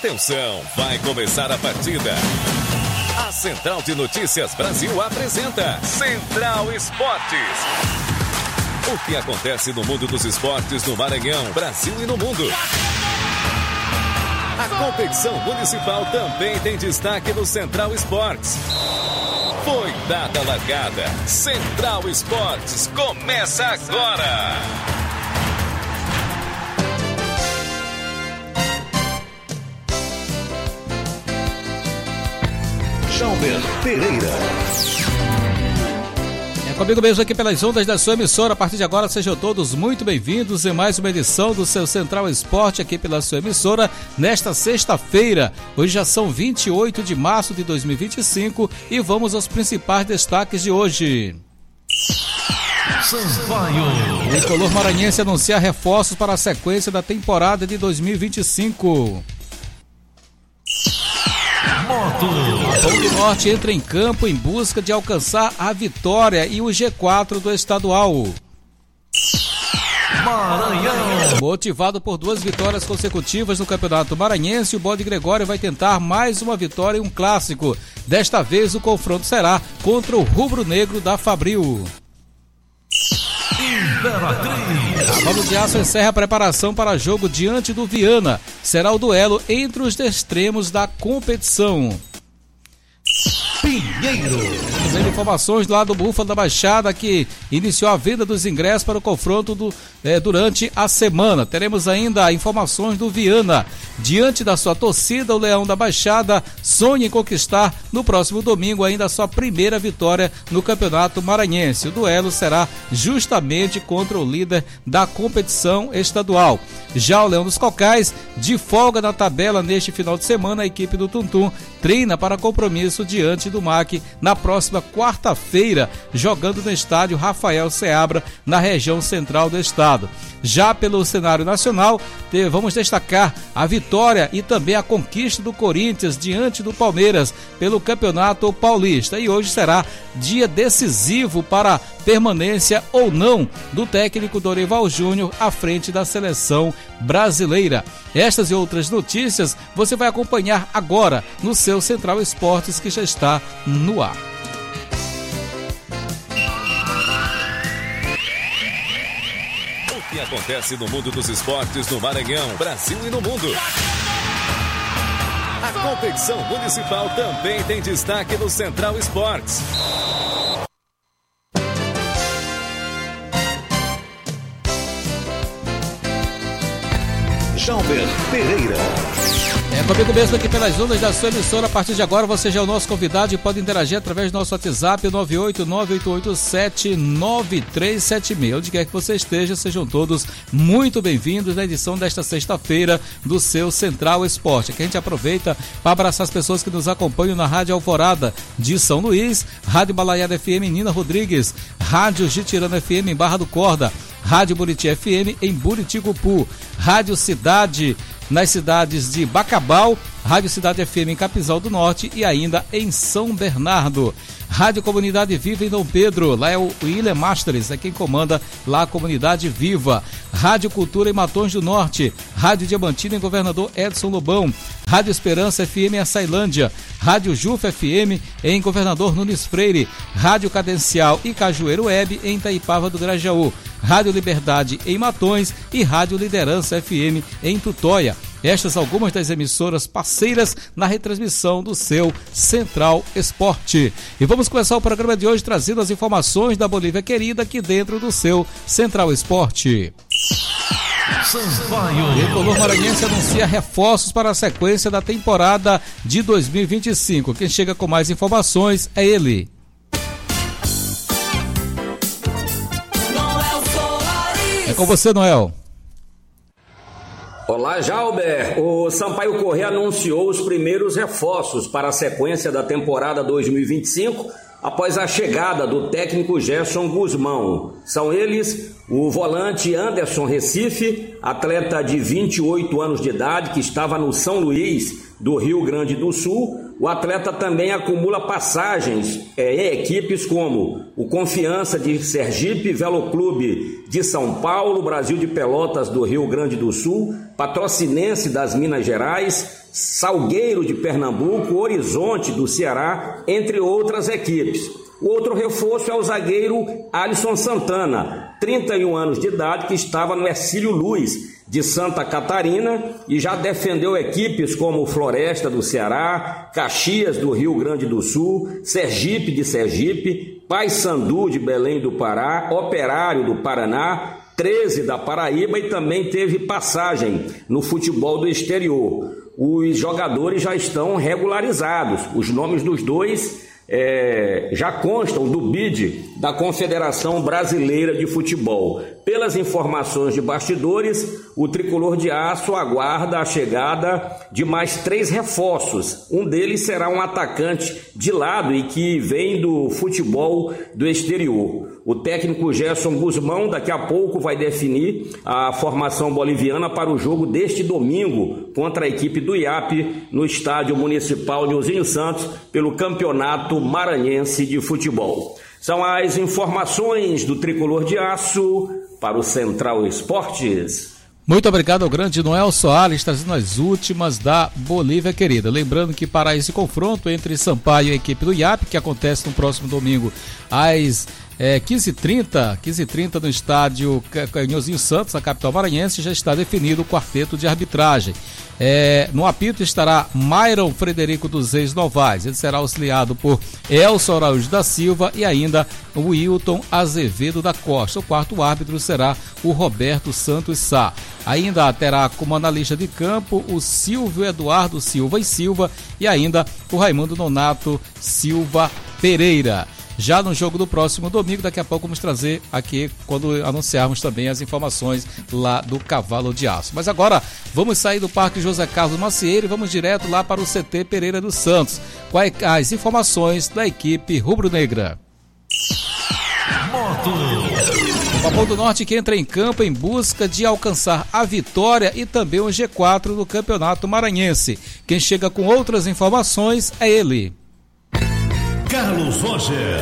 Atenção, vai começar a partida. A Central de Notícias Brasil apresenta Central Esportes. O que acontece no mundo dos esportes no Maranhão, Brasil e no mundo. A competição municipal também tem destaque no Central Esportes. Foi dada a largada. Central Esportes começa agora. Jalber Pereira. Comigo mesmo aqui pelas ondas da sua emissora. A partir de agora, sejam todos muito bem-vindos em mais uma edição do seu Central Esporte aqui pela sua emissora, nesta sexta-feira. Hoje já são 28 de março de 2025 e vamos aos principais destaques de hoje. O tricolor maranhense anuncia reforços para a sequência da temporada de 2025. A Pão do Norte entra em campo em busca de alcançar a vitória e o G4 do estadual. Maranhão. Motivado por 2 vitórias consecutivas no Campeonato Maranhense, o Bode Gregório vai tentar mais uma vitória em um clássico. Desta vez o confronto será contra o Rubro Negro da Fabril. A Valo de Aço encerra a preparação para jogo diante do Viana. Será o duelo entre os extremos da competição. Pinheiro. Trazendo informações lá do Búfalo da Baixada, que iniciou a venda dos ingressos para o confronto durante a semana. Teremos ainda informações do Viana. Diante da sua torcida, o Leão da Baixada sonha em conquistar no próximo domingo ainda a sua primeira vitória no Campeonato Maranhense. O duelo será justamente contra o líder da competição estadual. Já o Leão dos Cocais, de folga na tabela neste final de semana, a equipe do Tuntum treina para compromisso diante do MAC na próxima quarta-feira, jogando no estádio Rafael Seabra, na região central do estado. Já pelo cenário nacional, vamos destacar a vitória e também a conquista do Corinthians diante do Palmeiras pelo Campeonato Paulista. E hoje será dia decisivo para a permanência ou não do técnico Dorival Júnior à frente da seleção brasileira. Estas e outras notícias você vai acompanhar agora no seu Central Esportes, que já está no ar. O que acontece no mundo dos esportes no Maranhão, Brasil e no mundo. A competição municipal também tem destaque no Central Esportes. Jalber Pereira. Comigo mesmo aqui pelas ondas da sua emissora. A partir de agora você já é o nosso convidado e pode interagir através do nosso WhatsApp 98988879376. Onde quer que você esteja, sejam todos muito bem-vindos na edição desta sexta-feira do seu Central Esporte. Aqui a gente aproveita para abraçar as pessoas que nos acompanham na Rádio Alvorada de São Luís, Rádio Balaiada FM Nina Rodrigues, Rádio Gitirana FM em Barra do Corda, Rádio Buriti FM em Buriticupu, Rádio Cidade nas cidades de Bacabal, Rádio Cidade FM em Capizal do Norte e ainda em São Bernardo. Rádio Comunidade Viva em Dom Pedro, lá é o William Masteres, é quem comanda lá a Comunidade Viva. Rádio Cultura em Matões do Norte, Rádio Diamantina em Governador Edson Lobão, Rádio Esperança FM em Açailândia, Rádio Jufa FM em Governador Nunes Freire, Rádio Cadencial e Cajueiro Web em Itaipava do Grajaú, Rádio Liberdade em Matões e Rádio Liderança FM em Tutóia. Estas algumas das emissoras parceiras na retransmissão do seu Central Esporte. E vamos começar o programa de hoje trazendo as informações da Bolívia querida aqui dentro do seu Central Esporte. O tricolor maranhense anuncia reforços para a sequência da temporada de 2025. Quem chega com mais informações é ele. É com você, Noel. Olá, Jalber. O Sampaio Corrêa anunciou os primeiros reforços para a sequência da temporada 2025 após a chegada do técnico Gerson Guzmão. São eles o volante Anderson Recife, atleta de 28 anos de idade que estava no São Luís do Rio Grande do Sul, O atleta também acumula passagens em equipes como o Confiança de Sergipe, Veloclube de São Paulo, Brasil de Pelotas do Rio Grande do Sul, Patrocinense das Minas Gerais, Salgueiro de Pernambuco, Horizonte do Ceará, entre outras equipes. O outro reforço é o zagueiro Alisson Santana, 31 anos de idade, que estava no Hercílio Luz de Santa Catarina e já defendeu equipes como Floresta do Ceará, Caxias do Rio Grande do Sul, Sergipe de Sergipe, Paysandu de Belém do Pará, Operário do Paraná, 13 da Paraíba e também teve passagem no futebol do exterior. Os jogadores já estão regularizados, os nomes dos dois já constam do BID da Confederação Brasileira de Futebol. Pelas informações de bastidores, o Tricolor de Aço aguarda a chegada de mais 3 reforços. Um deles será um atacante de lado e que vem do futebol do exterior. O técnico Gerson Guzmão daqui a pouco vai definir a formação boliviana para o jogo deste domingo contra a equipe do IAP no Estádio Municipal Nilzinho Santos pelo Campeonato Maranhense de Futebol. São as informações do Tricolor de Aço para o Central Esportes. Muito obrigado ao grande Noel Soares, trazendo as últimas da Bolívia querida. Lembrando que para esse confronto entre Sampaio e a equipe do IAP, que acontece no próximo domingo às 15h30 no estádio Nilzinho Santos, a capital maranhense, já está definido o quarteto de arbitragem. No apito estará Myron Frederico dos Reis Novaes, ele será auxiliado por Elson Araújo da Silva e ainda o Wilton Azevedo da Costa. O quarto árbitro será o Roberto Santos Sá. Ainda terá como analista de campo o Silvio Eduardo Silva e ainda o Raimundo Nonato Silva Pereira. Já no jogo do próximo domingo, daqui a pouco vamos trazer aqui, quando anunciarmos também as informações lá do Cavalo de Aço. Mas agora, vamos sair do Parque José Carlos Macieira e vamos direto lá para o CT Pereira dos Santos, com as informações da equipe rubro-negra. O Papão do Norte que entra em campo em busca de alcançar a vitória e também o G4 do Campeonato Maranhense. Quem chega com outras informações é ele, Carlos Roger.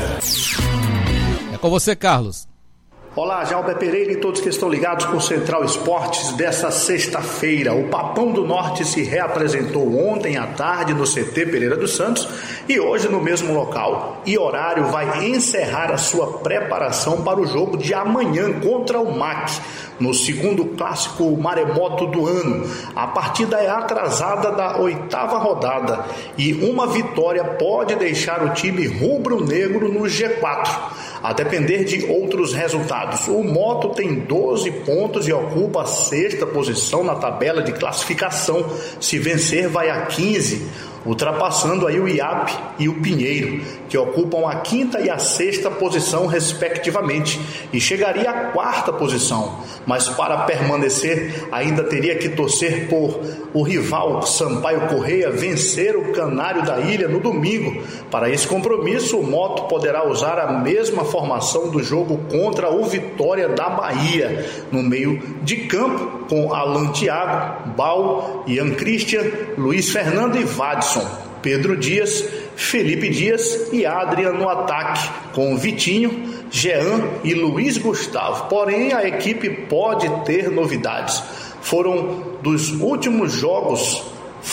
É com você, Carlos. Olá, Jalber Pereira e todos que estão ligados com o Central Esportes dessa sexta-feira. O Papão do Norte se reapresentou ontem à tarde no CT Pereira dos Santos e hoje no mesmo local. E horário vai encerrar a sua preparação para o jogo de amanhã contra o MAC, no segundo clássico maremoto do ano. A partida é atrasada da 8ª rodada e uma vitória pode deixar o time rubro-negro no G4, a depender de outros resultados. O Moto tem 12 pontos e ocupa a 6ª posição na tabela de classificação. Se vencer, vai a 15, ultrapassando aí o IAP e o Pinheiro, que ocupam a 5ª e a 6ª posição respectivamente, e chegaria à 4ª posição, mas para permanecer ainda teria que torcer por o rival Sampaio Correia vencer o Canário da Ilha no domingo. Para esse compromisso, o Moto poderá usar a mesma formação do jogo contra o Vitória da Bahia, no meio de campo com Alan Thiago, Bal, Ian Christian, Luiz Fernando e Vadson, Pedro Dias, Felipe Dias e Adrian no ataque, com Vitinho, Jean e Luiz Gustavo. Porém, a equipe pode ter novidades. Fora dos últimos jogos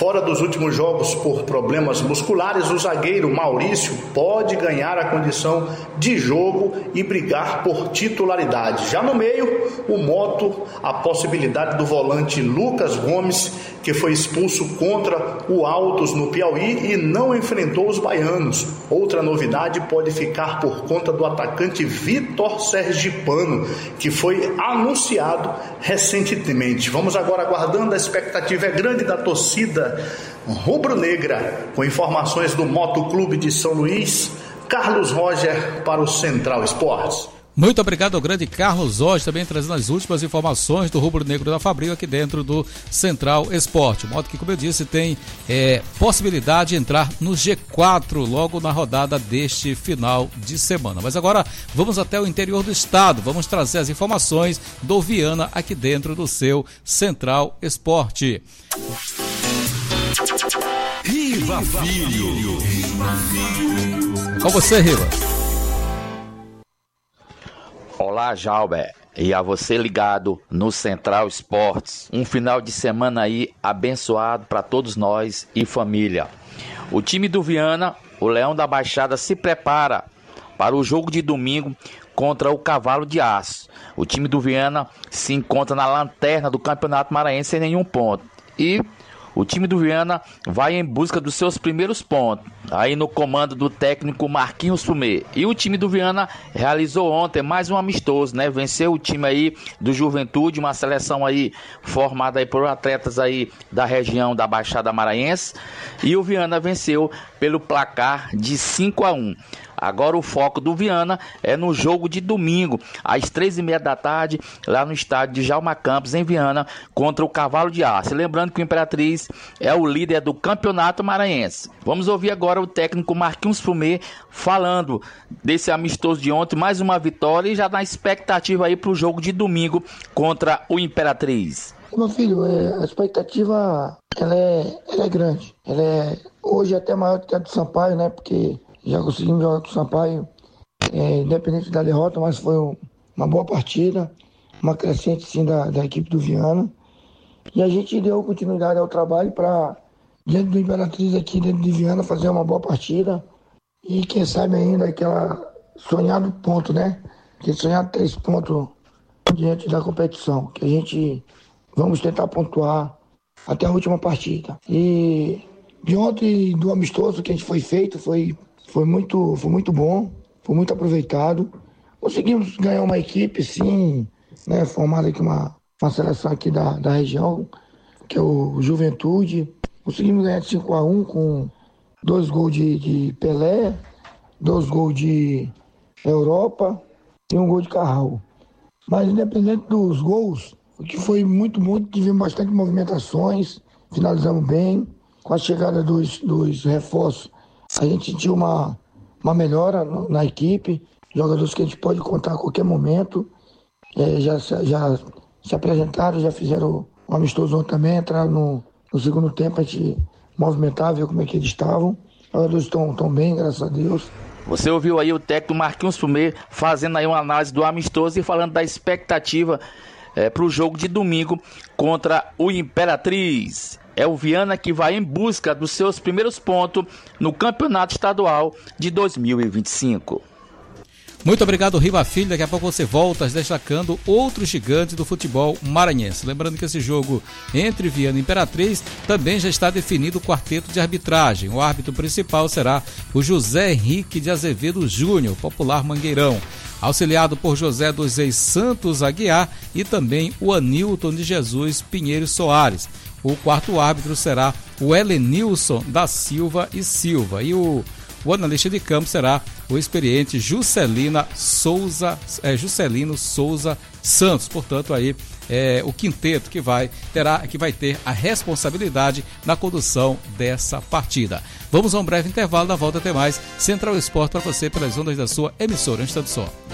por problemas musculares, o zagueiro Maurício pode ganhar a condição de jogo e brigar por titularidade. Já no meio, o Moto, a possibilidade do volante Lucas Gomes, que foi expulso contra o Altos no Piauí e não enfrentou os baianos. Outra novidade pode ficar por conta do atacante Vitor Sergipano, que foi anunciado recentemente. Vamos agora aguardando, a expectativa é grande da torcida rubro-negra. Com informações do Motoclube de São Luís, Carlos Roger para o Central Esportes. Muito obrigado ao grande Carlos Roger, também trazendo as últimas informações do rubro-negro da Fabril aqui dentro do Central Esporte. O modo que, como eu disse, tem possibilidade de entrar no G4 logo na rodada deste final de semana. Mas agora vamos até o interior do estado, vamos trazer as informações do Viana aqui dentro do seu Central Esporte. Rio Riva Filho. Com você, Riva. Olá, Jalber, e a você ligado no Central Esportes. Um final de semana aí abençoado para todos nós e família. O time do Viana, o Leão da Baixada, se prepara para o jogo de domingo contra o Cavalo de Aço. O time do Viana se encontra na lanterna do Campeonato Maranhense sem nenhum ponto. E o time do Viana vai em busca dos seus primeiros pontos, aí no comando do técnico Marquinhos Fumê. E o time do Viana realizou ontem mais um amistoso, né? Venceu o time aí do Juventude, uma seleção aí formada aí por atletas aí da região da Baixada Maranhense. E o Viana venceu pelo placar de 5-1. Agora o foco do Viana é no jogo de domingo, às 3h30 da tarde, lá no estádio de Djalma Campos, em Viana, contra o Cavalo de Aço. Lembrando que o Imperatriz é o líder do Campeonato Maranhense. Vamos ouvir agora o técnico Marquinhos Fumê falando desse amistoso de ontem, mais uma vitória e já na expectativa aí para o jogo de domingo contra o Imperatriz. Meu filho, a expectativa ela é grande. Ela é hoje até maior do que a do Sampaio, né? Porque já conseguimos jogar com o Sampaio, independente da derrota, mas foi uma boa partida, uma crescente sim da equipe do Viana. E a gente deu continuidade ao trabalho para, dentro do Imperatriz aqui, dentro de Viana, fazer uma boa partida. E quem sabe ainda aquela sonhado ponto, né? Aquele sonhado 3 pontos diante da competição, que a gente vamos tentar pontuar até a última partida. E de ontem, do amistoso que a gente foi feito, foi muito bom, foi muito aproveitado. Conseguimos ganhar uma equipe, sim, né, formada aqui uma seleção aqui da região, que é o Juventude. Conseguimos ganhar de 5-1 com 2 gols de Pelé, 2 gols de Europa e 1 gol de Carral. Mas independente dos gols, o que foi muito, tivemos bastante movimentações, finalizamos bem. Com a chegada dos reforços, a gente sentiu uma melhora na equipe, jogadores que a gente pode contar a qualquer momento, já se apresentaram, já fizeram um amistoso também, entraram no segundo tempo, a gente movimentava, ver como é que eles estavam. Os jogadores estão bem, graças a Deus. Você ouviu aí o técnico Marquinhos Fumê fazendo aí uma análise do amistoso e falando da expectativa para o jogo de domingo contra o Imperatriz. É o Viana que vai em busca dos seus primeiros pontos no Campeonato Estadual de 2025. Muito obrigado, Riva Filho. Daqui a pouco você volta destacando outros gigantes do futebol maranhense. Lembrando que esse jogo entre Viana e Imperatriz também já está definido o quarteto de arbitragem. O árbitro principal será o José Henrique de Azevedo Júnior, popular Mangueirão, auxiliado por José dos Reis Santos Aguiar e também o Anilton de Jesus Pinheiro Soares. O quarto árbitro será o Helenilson da Silva e Silva. E o analista de campo será o experiente Juscelino Souza Santos. Portanto, aí o quinteto que vai ter a responsabilidade na condução dessa partida. Vamos a um breve intervalo, na volta até mais. Central Esporte para você pelas ondas da sua emissora. Um instante só.